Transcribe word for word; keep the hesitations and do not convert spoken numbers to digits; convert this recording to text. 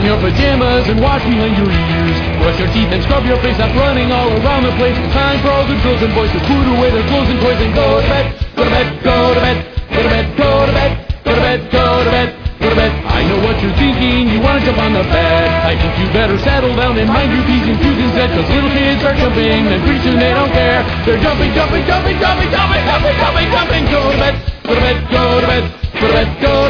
on your pajamas and wash behind your ears. Brush your teeth and scrub your face, stop running all around the place. It's time for all the girls and boys to put away their clothes and toys and go to bed, go to bed, go to bed, go to bed, go to bed, go to bed, go to bed, go to bed. I know what you're thinking, you wanna jump on the bed. I think you better settle down and mind your P's and Q's instead, cause little kids are jumping and pretty soon they don't care. They're jumping, jumping, jumping, jumping, jumping, jumping, jumping, jumping. Go to bed, go to bed, go to bed, go to bed, go